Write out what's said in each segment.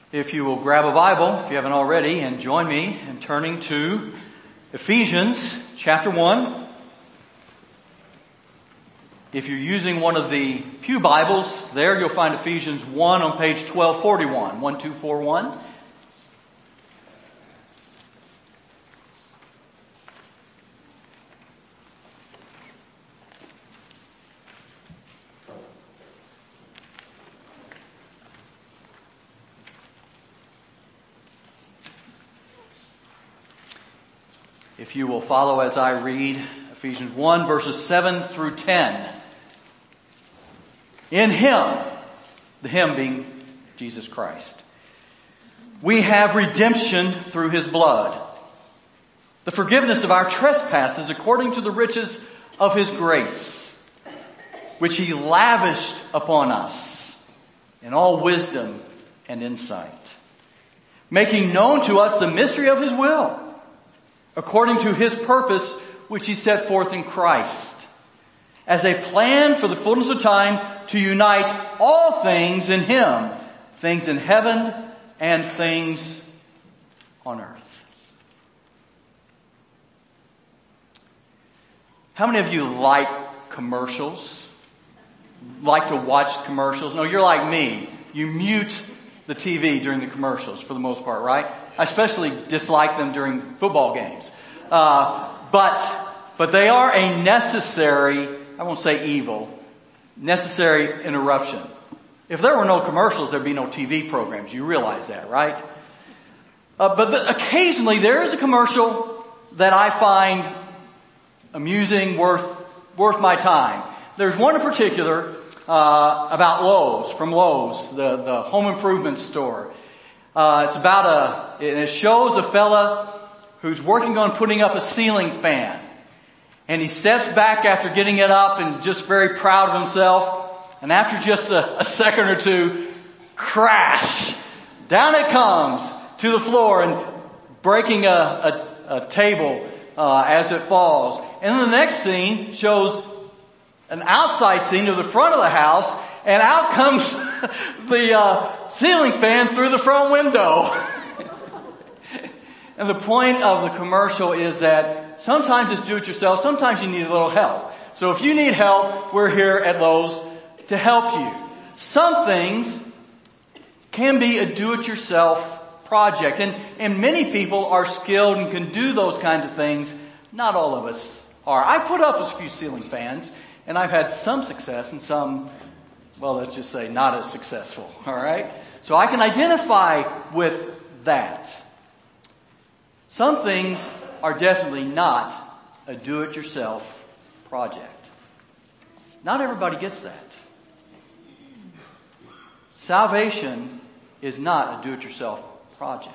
If you will grab a Bible, if you haven't already, and join me in turning to Ephesians chapter 1. If you're using one of the Pew Bibles, there you'll find Ephesians 1 on page 1241, 1241. If you will follow as I read Ephesians 1 verses 7 through 10. In Him, the Him being Jesus Christ, we have redemption through His blood, the forgiveness of our trespasses according to the riches of His grace, which He lavished upon us in all wisdom and insight, making known to us the mystery of His will, according to His purpose, which He set forth in Christ, as a plan for the fullness of time to unite all things in Him, things in heaven and things on earth. How many of you like commercials? Like to watch commercials? No, you're like me. You mute the TV during the commercials for the most part, right? I especially dislike them during football games. But they are a necessary, I won't say evil, necessary interruption. If there were no commercials, there'd be no TV programs. You realize that, right? Occasionally there is a commercial that I find amusing, worth my time. There's one in particular, about Lowe's, from Lowe's, the home improvement store. It shows a fella who's working on putting up a ceiling fan. And he steps back after getting it up and just very proud of himself. And after just a second or two, crash! Down it comes to the floor and breaking a table as it falls. And then the next scene shows an outside scene of the front of the house, and out comes the ceiling fan through the front window. And the point of the commercial is that sometimes it's do-it-yourself, sometimes you need a little help. So if you need help, we're here at Lowe's to help you. Some things can be a do-it-yourself project, and many people are skilled and can do those kinds of things. Not all of us are. I put up a few ceiling fans, and I've had some success and some, well, let's just say not as successful. All right? So I can identify with that. Some things are definitely not a do-it-yourself project. Not everybody gets that. Salvation is not a do-it-yourself project.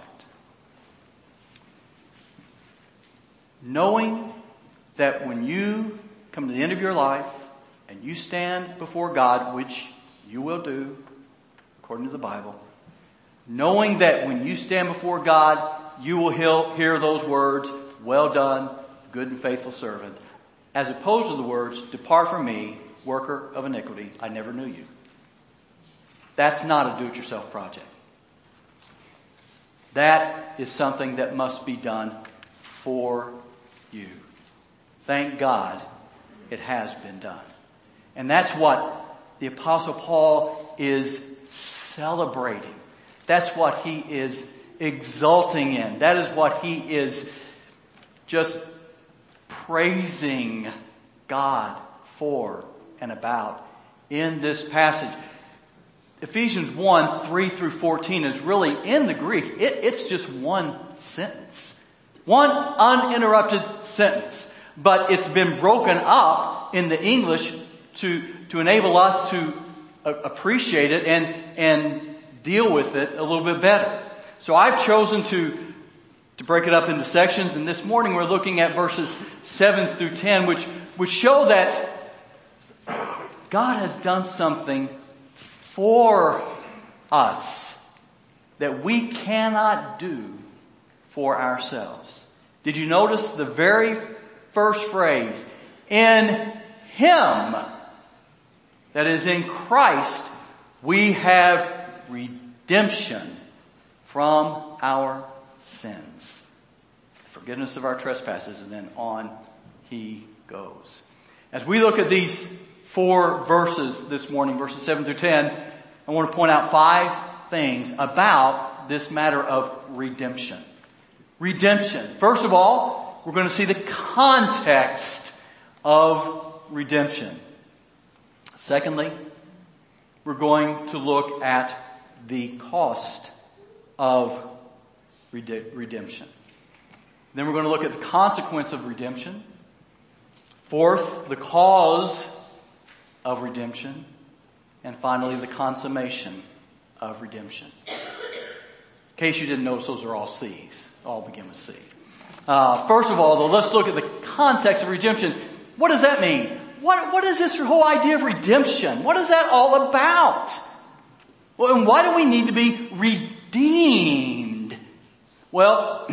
Knowing that when you come to the end of your life and you stand before God, which you will do according to the Bible, knowing that when you stand before God, you will hear those words, "Well done, good and faithful servant," as opposed to the words, "Depart from me, worker of iniquity, I never knew you." That's not a do-it-yourself project. That is something that must be done for you. Thank God it has been done. And that's what the Apostle Paul is celebrating. That's what he is exulting in. That is what he is just praising God for and about in this passage. Ephesians 1, 3 through 14 is really in the Greek. It's just one sentence. One uninterrupted sentence. But it's been broken up in the English to enable us to appreciate it and deal with it a little bit better. So I've chosen to break it up into sections, and this morning we're looking at verses 7 through 10, which show that God has done something for us that we cannot do for ourselves. Did you notice the very first phrase? In Him, that is in Christ, we have redemption from our sins. Forgiveness of our trespasses, and then on he goes. As we look at these 4 verses this morning, verses 7 through 10, I want to point out 5 things about this matter of redemption. Redemption. First of all, we're going to see the context of redemption. Secondly, we're going to look at the cost of redemption. Then we're going to look at the consequence of redemption. Fourth, the cause of redemption. And finally, the consummation of redemption. In case you didn't notice, those are all C's. All begin with C. First of all, though, let's look at the context of redemption. What does that mean? What is this whole idea of redemption? What is that all about? Well, and why do we need to be redeemed? Well,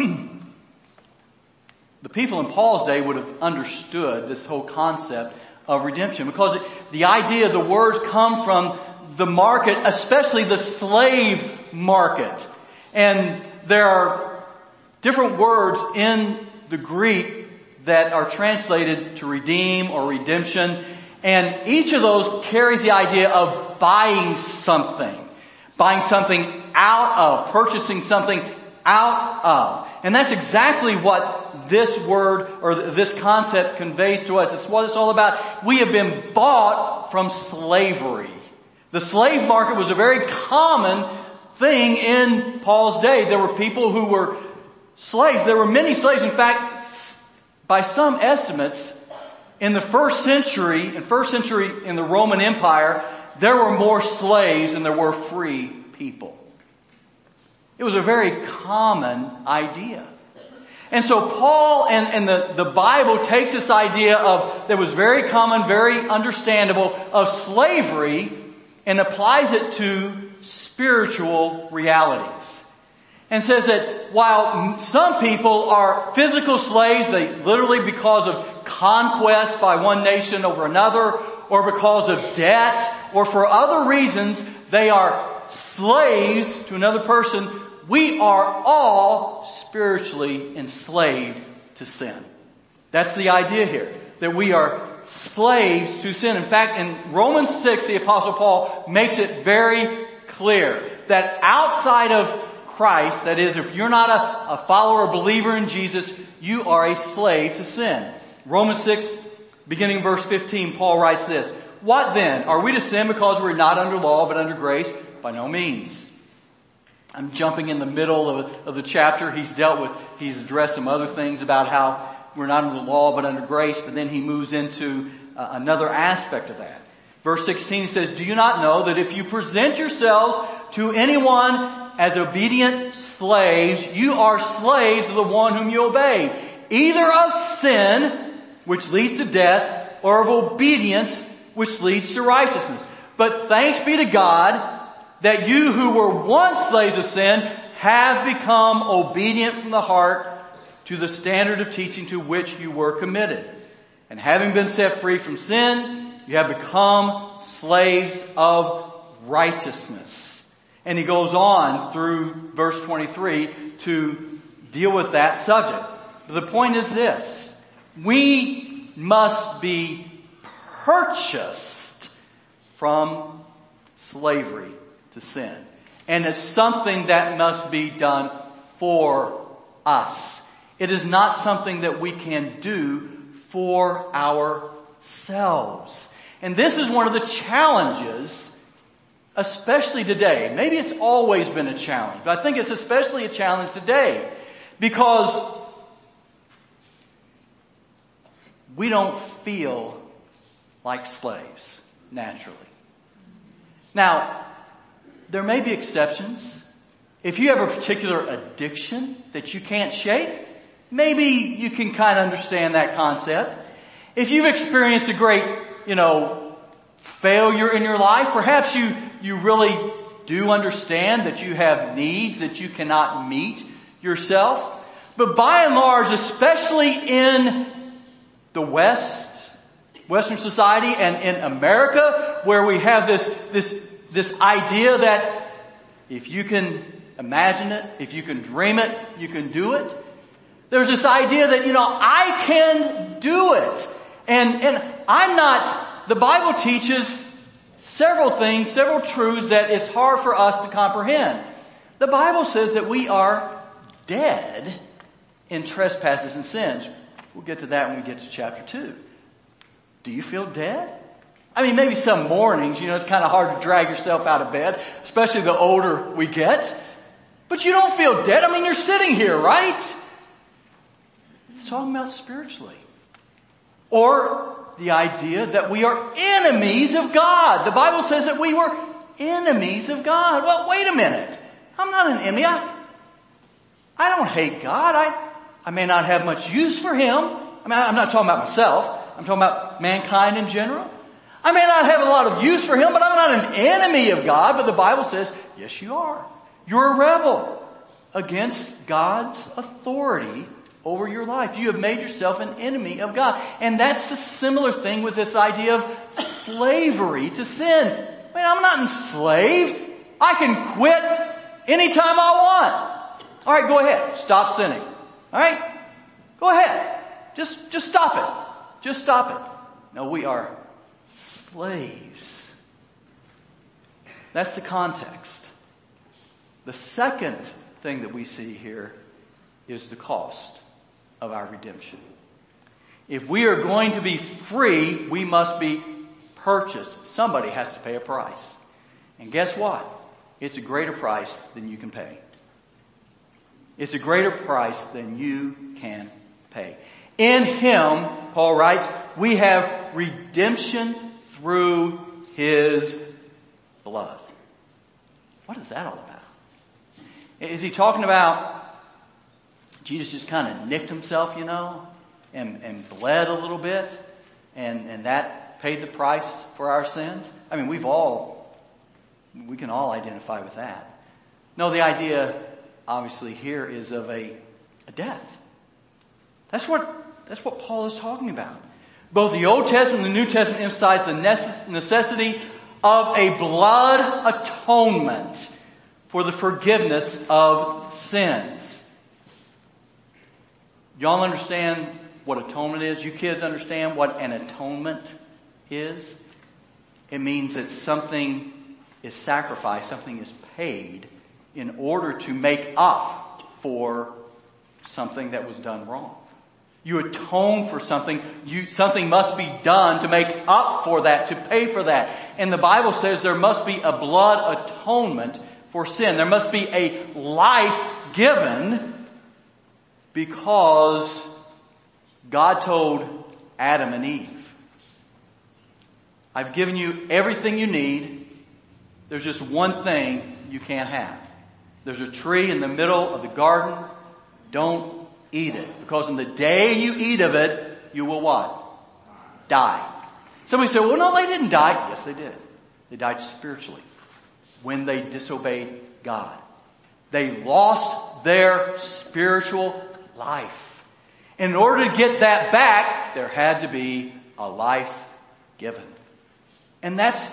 the people in Paul's day would have understood this whole concept of redemption because the idea, the words come from the market, especially the slave market. And there are different words in the Greek that are translated to redeem or redemption. And each of those carries the idea of buying something out of, purchasing something out of. And that's exactly what this word or this concept conveys to us. It's what it's all about. We have been bought from slavery. The slave market was a very common thing in Paul's day. There were people who were slaves. There were many slaves. In fact, by some estimates, in the first century in the Roman Empire, there were more slaves than there were free people. It was a very common idea. And so Paul and the Bible takes this idea that was very common, very understandable, of slavery and applies it to spiritual realities. And says that while some people are physical slaves, they literally because of conquest by one nation over another, or because of debt, or for other reasons, they are slaves to another person. We are all spiritually enslaved to sin. That's the idea here, that we are slaves to sin. In fact, in Romans 6, the Apostle Paul makes it very clear that outside of Christ, that is, if you're not a follower or believer in Jesus, you are a slave to sin. Romans 6, beginning verse 15, Paul writes this: "What then? Are we to sin because we're not under law but under grace? By no means." I'm jumping in the middle of the chapter. He's addressed some other things about how we're not under law but under grace, but then he moves into another aspect of that. Verse 16 says, "Do you not know that if you present yourselves to anyone as obedient slaves, you are slaves of the one whom you obey, either of sin, which leads to death, or of obedience, which leads to righteousness. But thanks be to God that you who were once slaves of sin have become obedient from the heart to the standard of teaching to which you were committed. And having been set free from sin, you have become slaves of righteousness." And he goes on through verse 23 to deal with that subject. But the point is this: we must be purchased from slavery to sin. And it's something that must be done for us. It is not something that we can do for ourselves. And this is one of the challenges, especially today. Maybe it's always been a challenge, but I think it's especially a challenge today because we don't feel like slaves naturally. Now, there may be exceptions. If you have a particular addiction that you can't shake, maybe you can kind of understand that concept. If you've experienced a great, failure in your life, perhaps you really do understand that you have needs that you cannot meet yourself. But by and large, especially in the Western society and in America, where we have this idea that if you can imagine it, if you can dream it, you can do it. There's this idea that, I can do it. And I'm not, the Bible teaches several things, several truths that it's hard for us to comprehend. The Bible says that we are dead in trespasses and sins. We'll get to that when we get to chapter 2. Do you feel dead? I mean, maybe some mornings, it's kind of hard to drag yourself out of bed, especially the older we get. But you don't feel dead. I mean, you're sitting here, right? It's talking about spiritually. Or the idea that we are enemies of God. The Bible says that we were enemies of God. Well, wait a minute. I'm not an enemy. I don't hate God. I may not have much use for Him. I mean, I'm not talking about myself. I'm talking about mankind in general. I may not have a lot of use for Him, but I'm not an enemy of God. But the Bible says, yes, you are. You're a rebel against God's authority over your life. You have made yourself an enemy of God. And that's a similar thing with this idea of slavery to sin. I mean, I'm not enslaved. I can quit anytime I want. All right, go ahead. Stop sinning. All right? Go ahead. Just stop it. Just stop it. No, we are slaves. That's the context. The second thing that we see here is the cost of our redemption. If we are going to be free, we must be purchased. Somebody has to pay a price. And guess what? It's a greater price than you can pay. It's a greater price than you can pay. In Him, Paul writes, we have redemption through His blood. What is that all about? Is he talking about Jesus just kind of nicked himself, and bled a little bit, and that paid the price for our sins? I mean, we can all identify with that. No, the idea, obviously, here is of a death. That's what Paul is talking about. Both the Old Testament and the New Testament emphasize the necessity of a blood atonement for the forgiveness of sins. Y'all understand what atonement is? You kids understand what an atonement is? It means that something is sacrificed, something is paid in order to make up for something that was done wrong. You atone for something. Something must be done to make up for that, to pay for that. And the Bible says there must be a blood atonement for sin. There must be a life given because God told Adam and Eve, I've given you everything you need. There's just one thing you can't have. There's a tree in the middle of the garden. Don't eat it. Because in the day you eat of it, you will what? Die. Somebody said, well, no, they didn't die. Yes, they did. They died spiritually when they disobeyed God. They lost their spiritual life. In order to get that back, there had to be a life given. And that's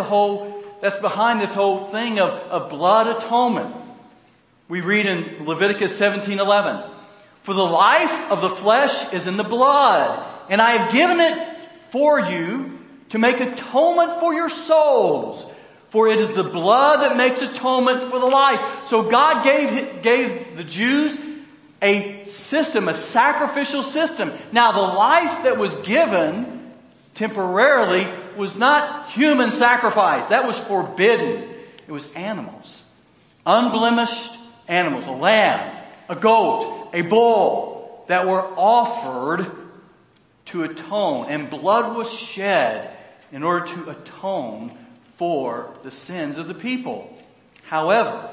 behind this whole thing of blood atonement. We read in Leviticus 17:11, for the life of the flesh is in the blood, and I have given it for you to make atonement for your souls. For it is the blood that makes atonement for the life. So God gave the Jews a system, a sacrificial system. Now the life that was given temporarily was not human sacrifice. That was forbidden. It was animals. Unblemished animals. A lamb, a goat, a bull that were offered to atone. And blood was shed in order to atone for the sins of the people. However,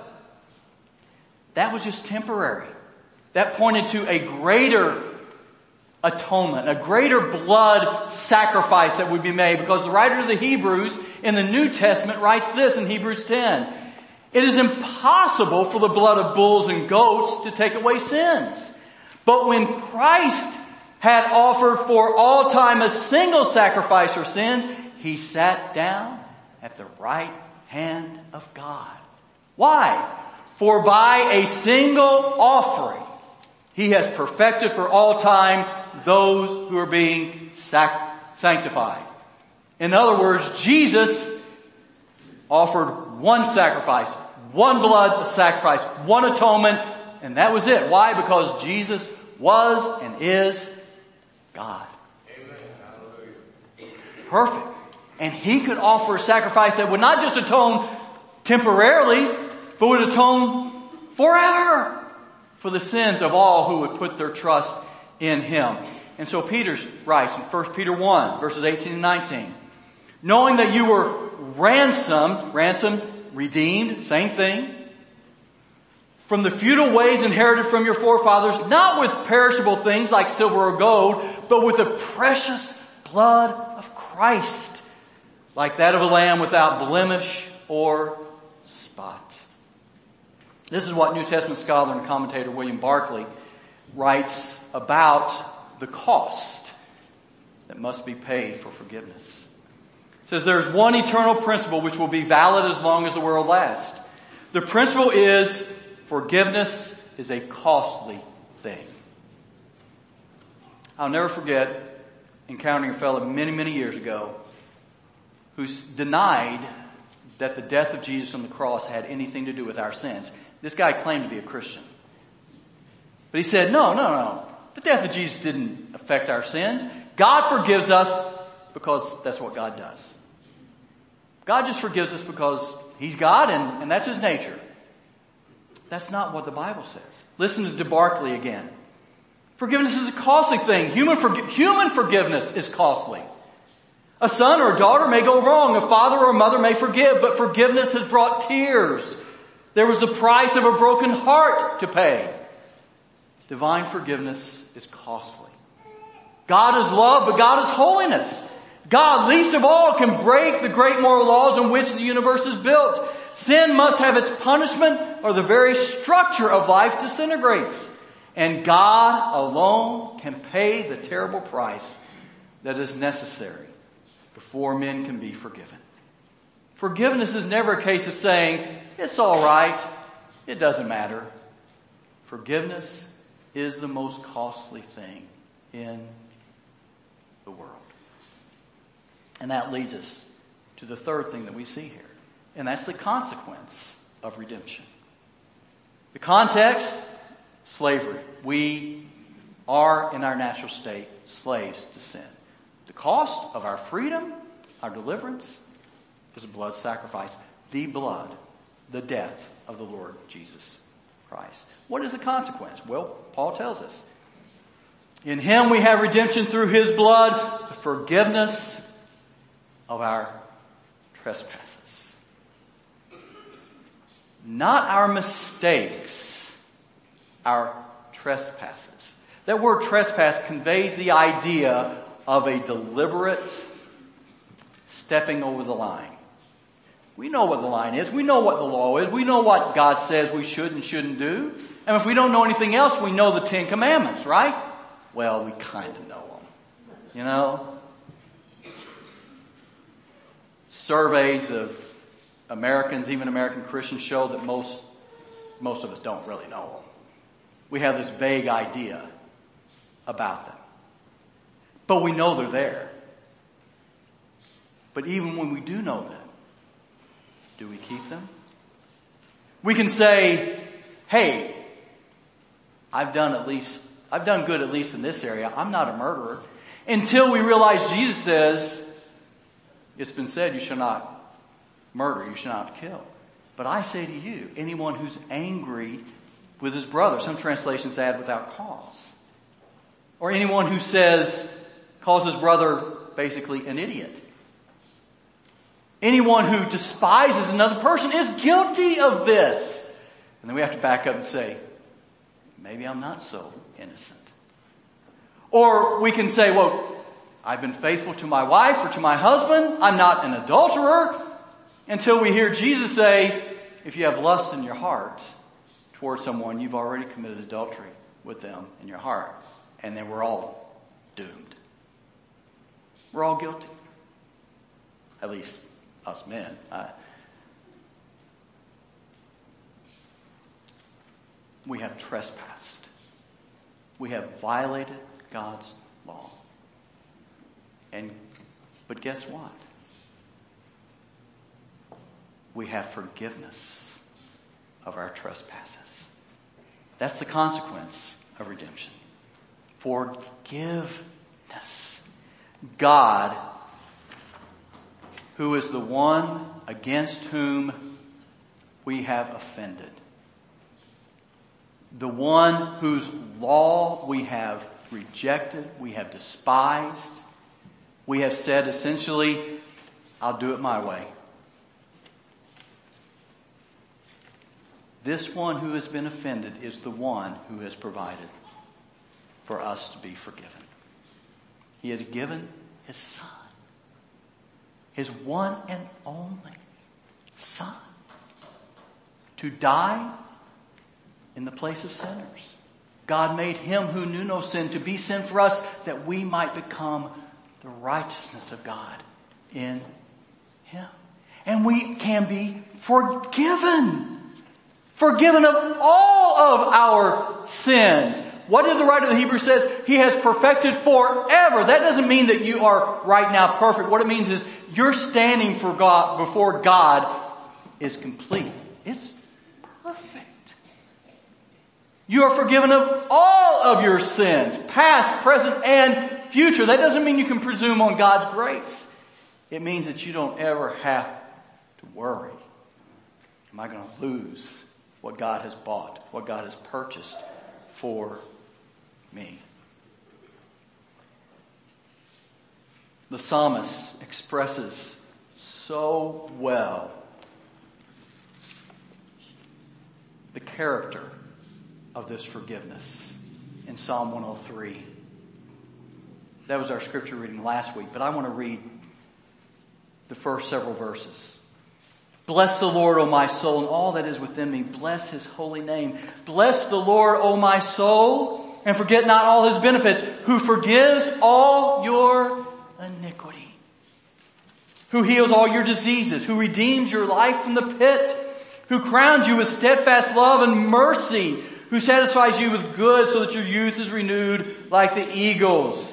that was just temporary. That pointed to a greater atonement, a greater blood sacrifice that would be made, because the writer of the Hebrews in the New Testament writes this in Hebrews 10. It is impossible for the blood of bulls and goats to take away sins. But when Christ had offered for all time a single sacrifice for sins, He sat down at the right hand of God. Why? For by a single offering, he has perfected for all time those who are being sanctified. In other words, Jesus offered one sacrifice, one blood sacrifice, one atonement, and that was it. Why? Because Jesus was and is God. Amen. Perfect. And he could offer a sacrifice that would not just atone temporarily, but would atone forever for the sins of all who would put their trust in him. And so Peter writes in 1 Peter 1, verses 18 and 19, knowing that you were ransomed, redeemed, same thing, from the futile ways inherited from your forefathers, not with perishable things like silver or gold, but with the precious blood of Christ, like that of a lamb without blemish or spot. This is what New Testament scholar and commentator William Barclay writes about the cost that must be paid for forgiveness. It says there's one eternal principle which will be valid as long as the world lasts. The principle is forgiveness is a costly thing. I'll never forget encountering a fellow many, many years ago who's denied that the death of Jesus on the cross had anything to do with our sins. This guy claimed to be a Christian. But he said, no. The death of Jesus didn't affect our sins. God forgives us because that's what God does. God just forgives us because he's God and that's his nature. That's not what the Bible says. Listen to DeBarkley again. Forgiveness is a costly thing. Human forgiveness is costly. A son or a daughter may go wrong. A father or a mother may forgive, but forgiveness has brought tears. There was the price of a broken heart to pay. Divine forgiveness is costly. God is love, but God is holiness. God, least of all, can break the great moral laws on which the universe is built. Sin must have its punishment or the very structure of life disintegrates. And God alone can pay the terrible price that is necessary before men can be forgiven. Forgiveness is never a case of saying, it's all right, it doesn't matter. Forgiveness is the most costly thing in the world. And that leads us to the third thing that we see here. And that's the consequence of redemption. The context, slavery. We are in our natural state slaves to sin. The cost of our freedom, our deliverance, was a blood sacrifice. The blood, the death of the Lord Jesus Christ. What is the consequence? Well, Paul tells us. In him we have redemption through his blood, the forgiveness of our trespasses. Not our mistakes, our trespasses. That word trespass conveys the idea of a deliberate stepping over the line. We know what the line is. We know what the law is. We know what God says we should and shouldn't do. And if we don't know anything else, we know the 10 Commandments, right? Well, we kind of know them. You know? Surveys of Americans, even American Christians, show that most of us don't really know them. We have this vague idea about them. But we know they're there. But even when we do know them, do we keep them? We can say, hey, I've done good at least in this area. I'm not a murderer. Until we realize Jesus says, it's been said you shall not murder, you shall not kill. But I say to you, anyone who's angry with his brother, some translations add without cause. Or anyone who calls his brother basically an idiot. Anyone who despises another person is guilty of this. And then we have to back up and say, maybe I'm not so innocent. Or we can say, well, I've been faithful to my wife or to my husband. I'm not an adulterer. Until we hear Jesus say, if you have lust in your heart toward someone, you've already committed adultery with them in your heart. And then we're all doomed. We're all guilty. At least us men. we have trespassed. We have violated God's law. But guess what? We have forgiveness of our trespasses. That's the consequence of redemption. Forgiveness. God, who is the one against whom we have offended, the one whose law we have rejected, we have despised, we have said essentially, I'll do it my way. This one who has been offended is the one who has provided for us to be forgiven. He has given His Son, His one and only Son, to die in the place of sinners. God made Him who knew no sin to be sin for us, that we might become the righteousness of God in Him. And we can be forgiven. Forgiven of all of our sins. What did the writer of the Hebrews says? He has perfected forever. That doesn't mean that you are right now perfect. What it means is your standing for God, before God is complete. It's perfect. You are forgiven of all of your sins, past, present, and future. That doesn't mean you can presume on God's grace. It means that you don't ever have to worry. Am I going to lose what God has bought, what God has purchased for me? The psalmist expresses so well the character of this forgiveness in Psalm 103. That was our scripture reading last week, but I want to read the first several verses. Bless the Lord, O my soul, and all that is within me. Bless His holy name. Bless the Lord, O my soul, and forget not all His benefits, who forgives all your iniquity, who heals all your diseases, who redeems your life from the pit, who crowns you with steadfast love and mercy, who satisfies you with good so that your youth is renewed like the eagles.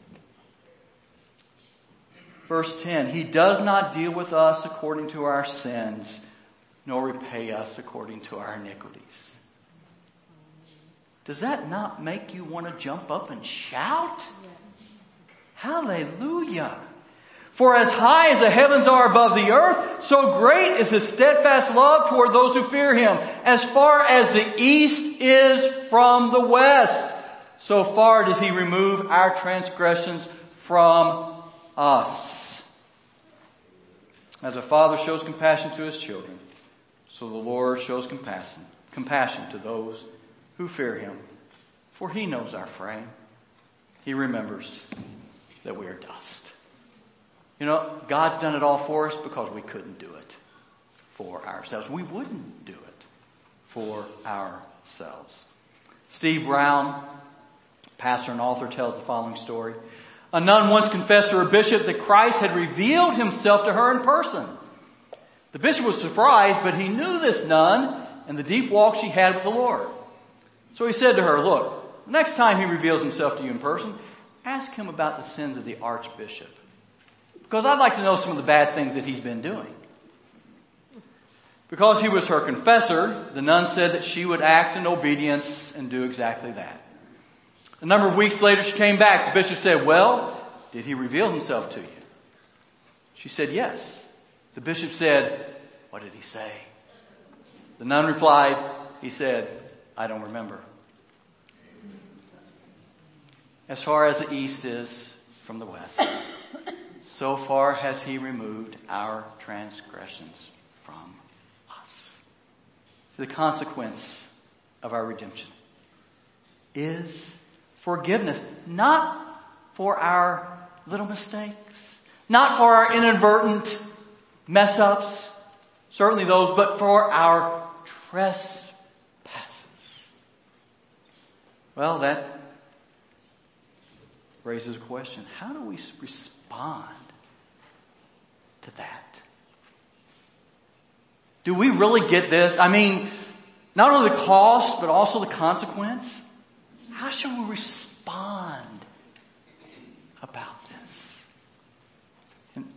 Verse 10, He does not deal with us according to our sins, nor repay us according to our iniquities. Does that not make you want to jump up and shout? Hallelujah. For as high as the heavens are above the earth, so great is His steadfast love toward those who fear Him. As far as the east is from the west, so far does He remove our transgressions from us. As a father shows compassion to his children, so the Lord shows compassion to those who fear Him. For He knows our frame. He remembers that we are dust. You know, God's done it all for us because we couldn't do it for ourselves. We wouldn't do it for ourselves. Steve Brown, pastor and author, tells the following story. A nun once confessed to her bishop that Christ had revealed Himself to her in person. The bishop was surprised, but he knew this nun and the deep walk she had with the Lord. So he said to her, look, next time He reveals Himself to you in person, ask Him about the sins of the archbishop, because I'd like to know some of the bad things that he's been doing. Because he was her confessor, the nun said that she would act in obedience and do exactly that. A number of weeks later, she came back. The bishop said, well, did He reveal Himself to you? She said, yes. The bishop said, what did He say? The nun replied, he said, I don't remember. As far as the east is from the west, so far has He removed our transgressions from us. So the consequence of our redemption is forgiveness, not for our little mistakes, not for our inadvertent mess-ups, certainly those, but for our trespasses. Well, that raises a question. How do we respond to that? Do we really get this? I mean, Not only the cost, but also the consequence. How shall we respond about this? And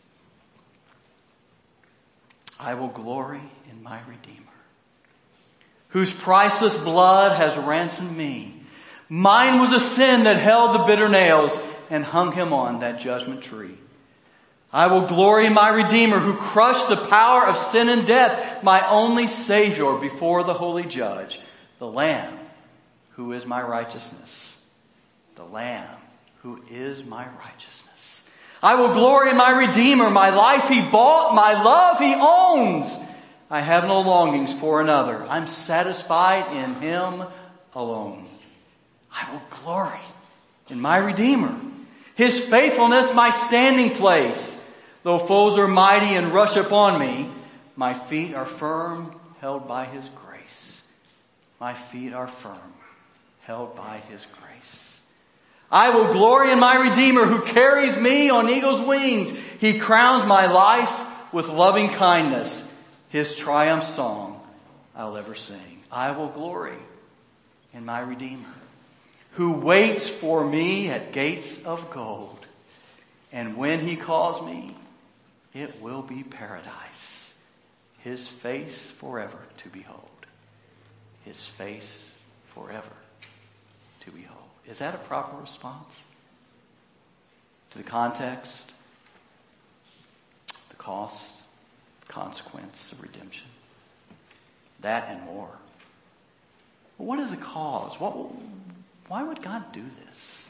I will glory in my Redeemer, whose priceless blood has ransomed me. Mine was a sin that held the bitter nails and hung him on that judgment tree. I will glory in my Redeemer, who crushed the power of sin and death, my only Savior before the holy judge, the Lamb who is my righteousness. The Lamb who is my righteousness. I will glory in my Redeemer, my life he bought, my love he owns. I have no longings for another. I'm satisfied in him alone. I will glory in my Redeemer, his faithfulness my standing place. Though foes are mighty and rush upon me, my feet are firm, held by his grace. My feet are firm, held by his grace. I will glory in my Redeemer, who carries me on eagle's wings. He crowns my life with loving kindness. His triumph song I'll ever sing. I will glory in my Redeemer, who waits for me at gates of gold. And when he calls me, it will be paradise. His face forever to behold. His face forever to behold. Is that a proper response to the context, the cost, the consequence of redemption? That and more. But what is the cause? Why would God do this?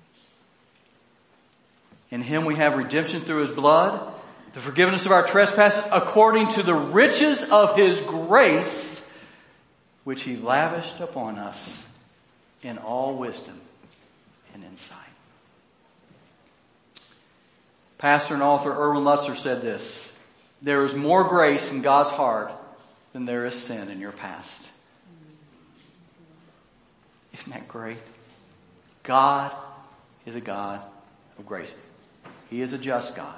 In him we have redemption through his blood, the forgiveness of our trespasses, according to the riches of his grace, which he lavished upon us in all wisdom and insight. Pastor and author Erwin Lutzer said this: there is more grace in God's heart than there is sin in your past. Isn't that great? God is a God of grace. He is a just God.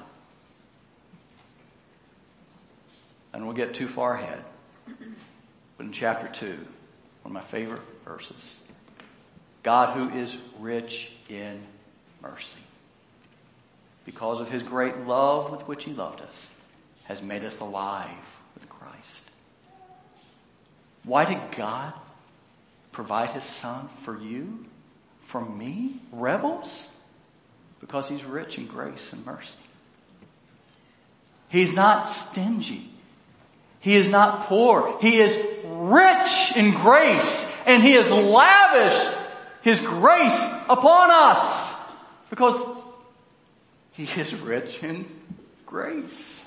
I don't want to get too far ahead, but in chapter 2, one of my favorite verses, God who is rich in mercy, because of his great love with which he loved us, has made us alive with Christ. Why did God provide his son for you, for me, rebels? Because he's rich in grace and mercy. He's not stingy. He is not poor. He is rich in grace, and he has lavished his grace upon us because he is rich in grace.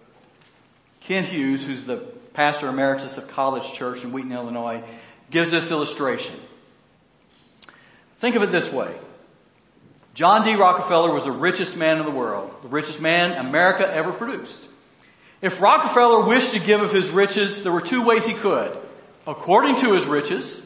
Ken Hughes, who's the pastor emeritus of College Church in Wheaton, Illinois, gives this illustration. Think of it this way. John D. Rockefeller was the richest man in the world, the richest man America ever produced. If Rockefeller wished to give of his riches, there were two ways he could: according to his riches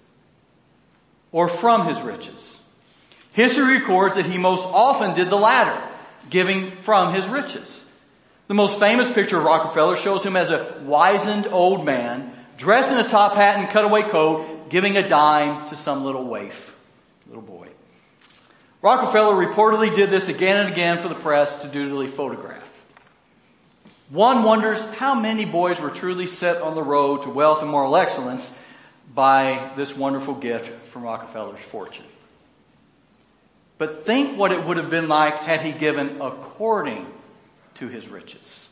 or from his riches. History records that he most often did the latter, giving from his riches. The most famous picture of Rockefeller shows him as a wizened old man, dressed in a top hat and cutaway coat, giving a dime to some little waif, little boy. Rockefeller reportedly did this again and again for the press to dutifully photograph. One wonders how many boys were truly set on the road to wealth and moral excellence by this wonderful gift from Rockefeller's fortune. But think what it would have been like had he given according to his riches.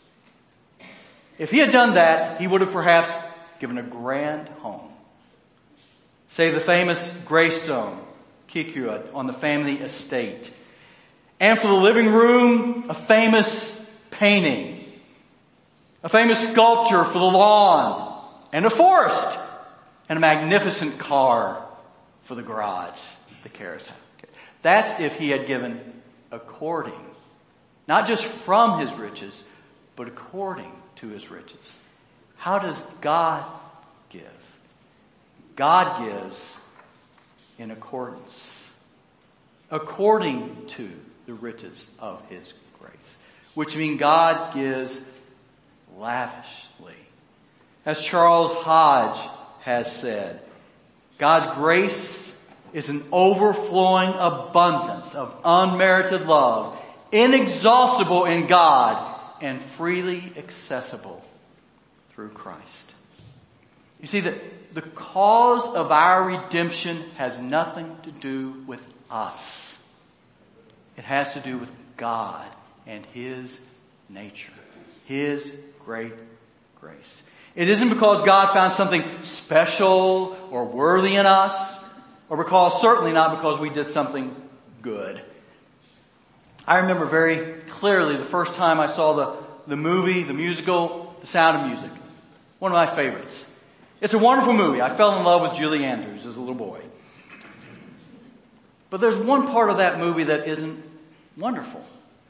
If he had done that, he would have perhaps given a grand home. Say the famous gravestone, Kikuat, on the family estate. And for the living room, a famous painting. A famous sculpture for the lawn. And a forest. And a magnificent car for the garage, the carriage house. That's if he had given according. Not just from his riches, but according to his riches. How does God give? God gives in accordance. According to the riches of his grace. Which means God gives lavishly. As Charles Hodge has said. God's grace is an overflowing abundance of unmerited love, inexhaustible in God and freely accessible through Christ. You see, the cause of our redemption has nothing to do with us. It has to do with God and His nature, His great grace. It isn't because God found something special or worthy in us, or certainly not because we did something good. I remember very clearly the first time I saw the movie, the musical, The Sound of Music. One of my favorites. It's a wonderful movie. I fell in love with Julie Andrews as a little boy. But there's one part of that movie that isn't wonderful.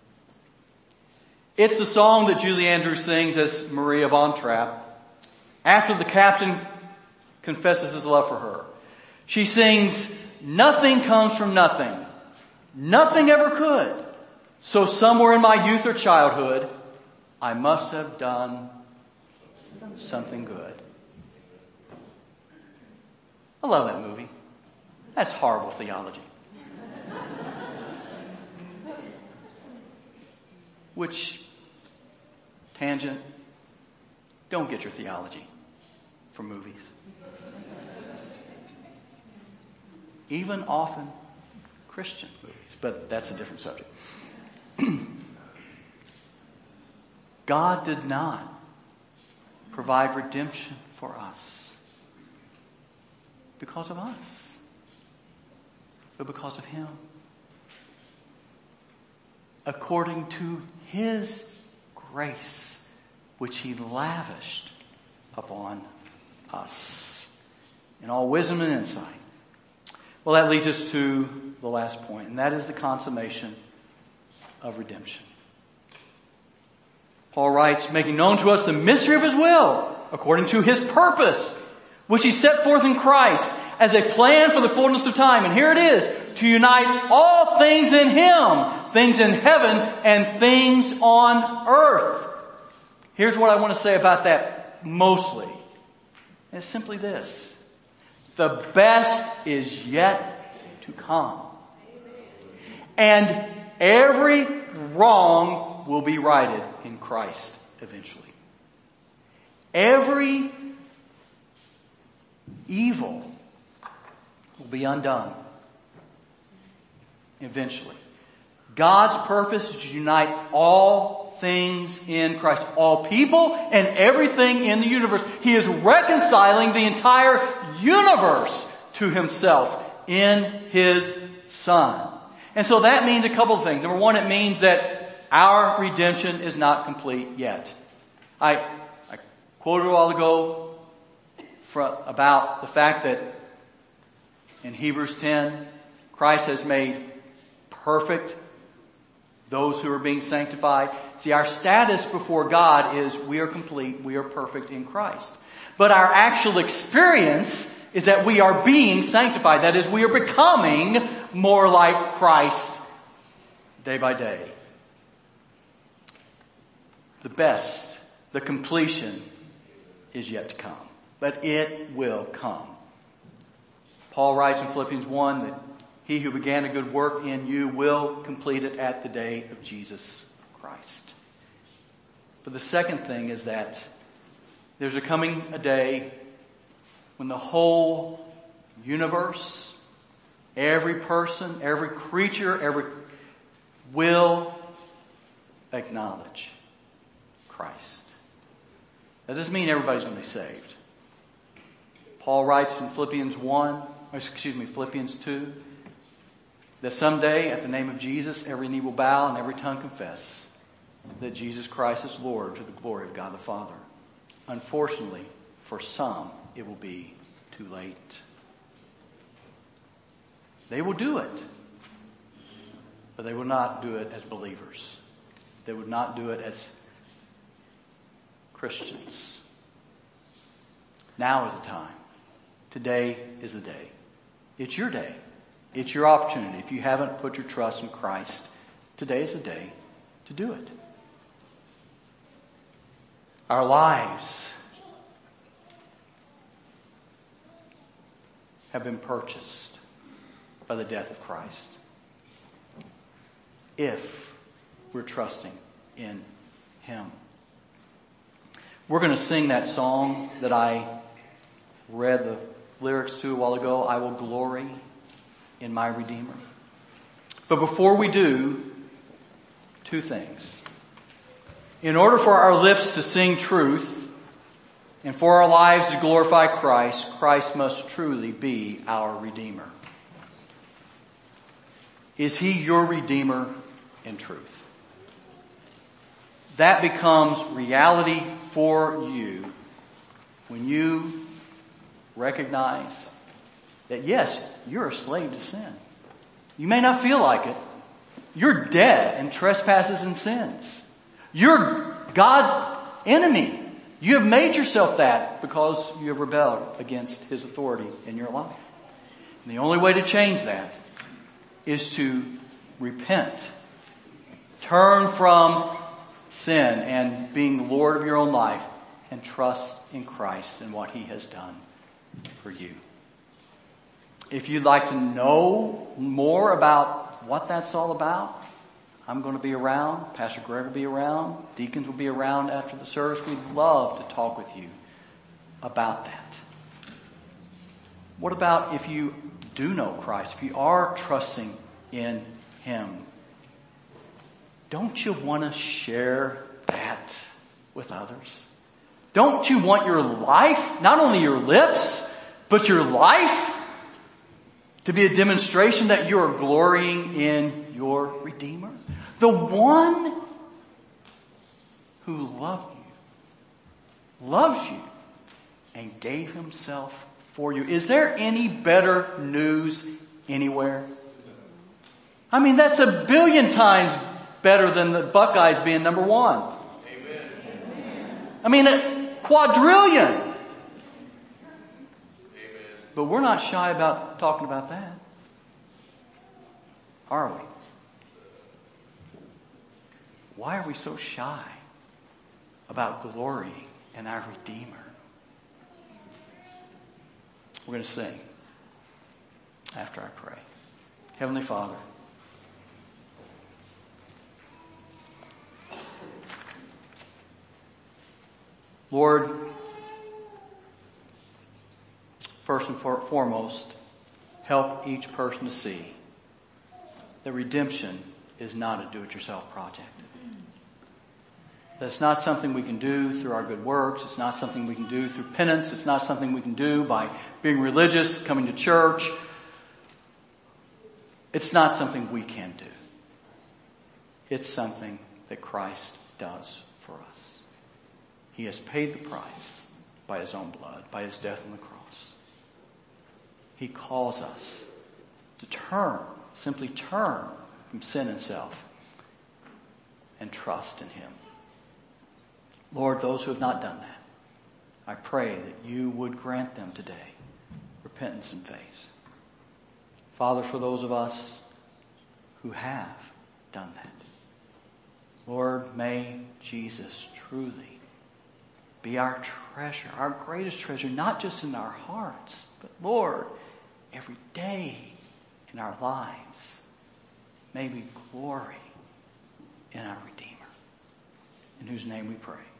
It's the song that Julie Andrews sings as Maria von Trapp after the captain confesses his love for her. She sings, "Nothing comes from nothing. Nothing ever could. So somewhere in my youth or childhood, I must have done something good." I love that movie. That's horrible theology. Which, tangent, don't get your theology from movies. Even often Christian movies, but that's a different subject. God did not provide redemption for us because of us, but because of Him. According to His grace, which He lavished upon us in all wisdom and insight. Well, that leads us to the last point, and that is the consummation of redemption. Paul writes, making known to us the mystery of His will, according to His purpose, which He set forth in Christ as a plan for the fullness of time. And here it is, to unite all things in Him, things in heaven and things on earth. Here's what I want to say about that mostly. And it's simply this. The best is yet to come. And every wrong will be righted in Christ eventually. Every evil will be undone eventually. God's purpose is to unite all things in Christ. All people and everything in the universe. He is reconciling the entire universe to Himself in His Son. And so that means a couple of things. Number one, it means that our redemption is not complete yet. I quoted a while ago about the fact that in Hebrews 10, Christ has made perfect those who are being sanctified. See, our status before God is we are complete, we are perfect in Christ. But our actual experience is that we are being sanctified. That is, we are becoming more like Christ day by day. The best, the completion is yet to come. But it will come. Paul writes in Philippians 1 that He who began a good work in you will complete it at the day of Jesus Christ. But the second thing is that there's coming a day when the whole universe, every person, every creature, will acknowledge Christ. That doesn't mean everybody's going to be saved. Paul writes in Philippians 2, that someday at the name of Jesus, every knee will bow and every tongue confess that Jesus Christ is Lord to the glory of God the Father. Unfortunately, for some, it will be too late. They will do it, but they will not do it as believers. They would not do it as Christians. Now is the time. Today is the day. It's your day. It's your opportunity. If you haven't put your trust in Christ, today is the day to do it. Our lives have been purchased by the death of Christ. If we're trusting in Him. We're going to sing that song that I read the lyrics to a while ago, I Will Glory in My Redeemer. But before we do, two things. In order for our lips to sing truth and for our lives to glorify Christ, Christ must truly be our Redeemer. Is He your Redeemer in truth? That becomes reality for you when you recognize that yes, you're a slave to sin. You may not feel like it. You're dead in trespasses and sins. You're God's enemy. You have made yourself that because you have rebelled against His authority in your life. And the only way to change that is to repent. Turn from sin and being Lord of your own life and trust in Christ and what He has done for you. If you'd like to know more about what that's all about, I'm going to be around. Pastor Greg will be around. Deacons will be around after the service. We'd love to talk with you about that. What about if you do know Christ, if you are trusting in Him? Don't you want to share that with others? Don't you want your life, not only your lips, but your life to be a demonstration that you are glorying in your Redeemer? The one who loves you and gave Himself for you. Is there any better news anywhere? I mean, that's a billion times better than the Buckeyes being number one. Amen. I mean, a quadrillion. Amen. But we're not shy about talking about that, are we? Why are we so shy about glorying in our Redeemer? We're going to sing after I pray. Heavenly Father, Lord, first and foremost, help each person to see that redemption is not a do-it-yourself project. That's not something we can do through our good works. It's not something we can do through penance. It's not something we can do by being religious, coming to church. It's not something we can do. It's something that Christ does for us. He has paid the price by His own blood, by His death on the cross. He calls us to simply turn from sin and self and trust in Him. Lord, those who have not done that, I pray that You would grant them today repentance and faith. Father, for those of us who have done that, Lord, may Jesus truly be our treasure, our greatest treasure, not just in our hearts, but Lord, every day in our lives. May we glory in our Redeemer, in whose name we pray.